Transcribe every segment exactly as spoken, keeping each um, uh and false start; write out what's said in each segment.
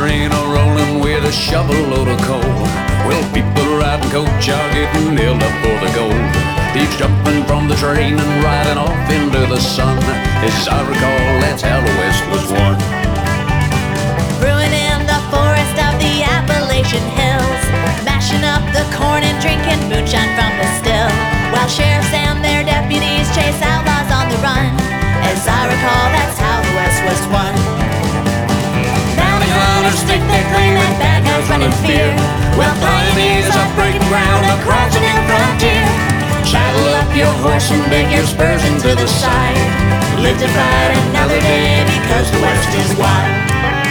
train a-rolling with a shovel load of coal. Well, people riding coach are getting nailed up for the gold. Thieves jumping from the train and riding off into the sun. As I recall, that's how the West was won. Brewing in the forest of the Appalachian Hills, mashing up the corn and drinking moonshine from the still, while sheriffs and their deputies chase outlaws on the run. As I recall, that's how the West was won. Bounty hunters stick their claim and bad guys run in fear, while pioneers are breaking ground across a new frontier. Saddle up your horse and dig your spurs into the side. Live to fight another day because the West is wild.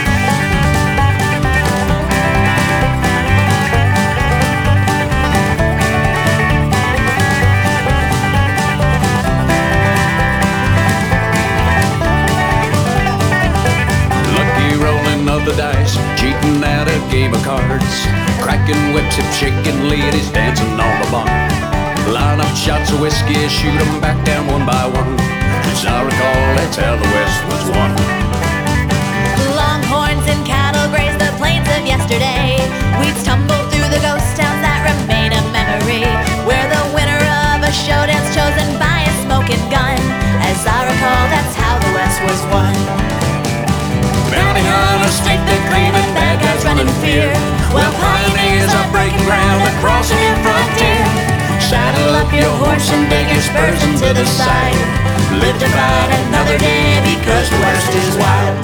The dice, cheating at a game of cards, cracking whips and shaking ladies dancing on the bar. Line up shots of whiskey, shoot 'em back down one by one. As I recall, that's how the West was won. Longhorns and cattle graze the plains of yesterday. Weeds tumble through the ghost towns that remain a memory, where the winner of a show dance chosen by a smoking gun. As I recall, that's how the West was won. Bounty hunters stake their claim and bad guys run in fear, while pioneers are breaking ground across a new frontier. Saddle up your horse and dig your spurs into the side. Live to fight another day because the West is wild.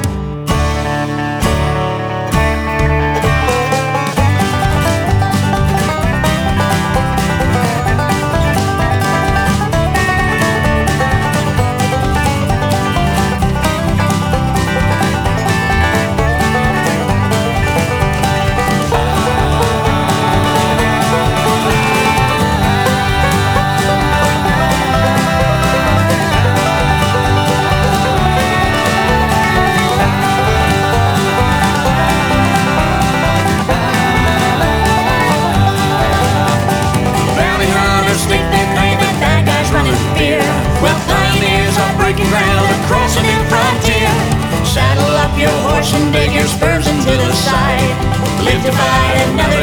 Across a new frontier, saddle up your horse and dig your spurs into the side. Live to fight another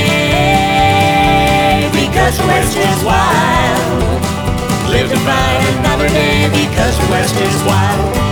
day because the West is wild. Live to fight another day because the West is wild.